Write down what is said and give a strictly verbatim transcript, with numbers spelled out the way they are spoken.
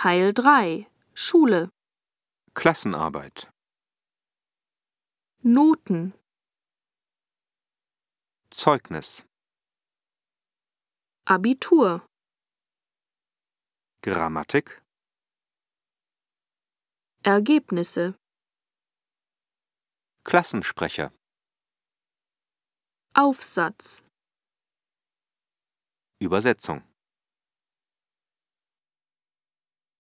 Teil drei Schule. Klassenarbeit. Noten. Zeugnis. Abitur. Grammatik. Ergebnisse. Klassensprecher. Aufsatz. Übersetzung.